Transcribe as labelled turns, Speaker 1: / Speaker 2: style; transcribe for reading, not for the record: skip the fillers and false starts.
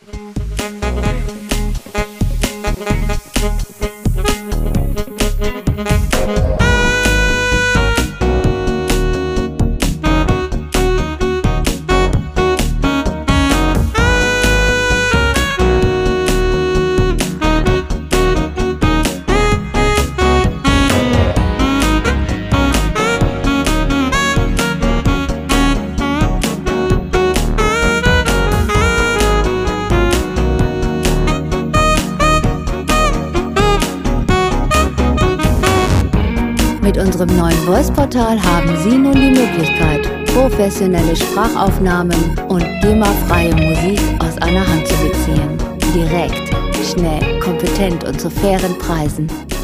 Speaker 1: Mit unserem neuen Voice-Portal haben Sie nun die Möglichkeit, professionelle Sprachaufnahmen und GEMA-freie Musik aus einer Hand zu beziehen. Direkt, schnell, kompetent und zu fairen Preisen.